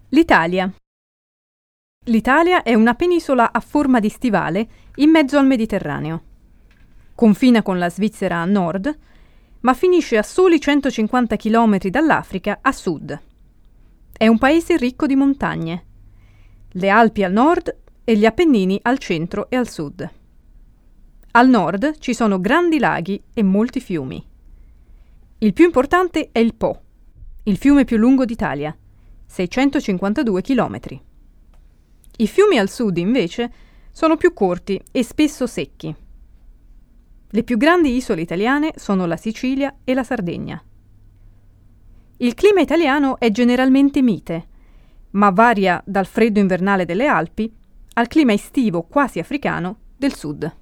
L'Italia. L'Italia è una penisola a forma di stivale in mezzo al Mediterraneo. Confina con la Svizzera a nord, ma finisce a soli 150 km dall'Africa a sud. È un paese ricco di montagne. Le Alpi al nord e gli Appennini al centro e al sud. Al nord ci sono grandi laghi e molti fiumi. Il più importante è il Po, il fiume più lungo d'Italia, 652 km. I fiumi al sud, invece, sono più corti e spesso secchi. Le più grandi isole italiane sono la Sicilia e la Sardegna. Il clima italiano è generalmente mite, ma varia dal freddo invernale delle Alpi al clima estivo quasi africano del sud.